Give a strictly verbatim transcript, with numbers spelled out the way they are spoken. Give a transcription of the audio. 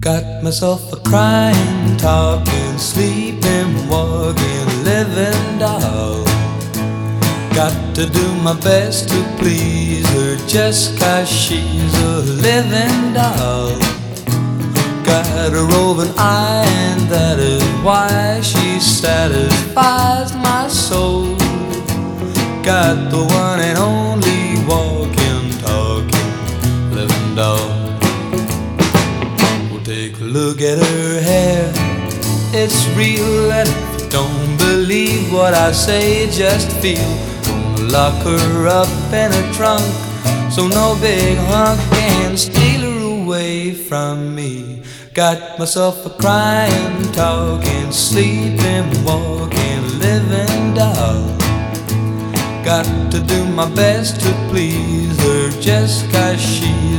Got myself a crying, talking, sleeping, walking, living doll. Got to do my best to please her just 'cause she's a living doll. Got a roving eye and that is why she satisfies my soul. Got the one and only walking, talking, living doll. Take a look at her hair, it's real, and if you don't believe what I say, just feel. Gonna lock her up in a trunk, so no big hunk can steal her away from me. Got myself a crying, talking, sleeping, walking, living doll. Got to do my best to please her just 'cause she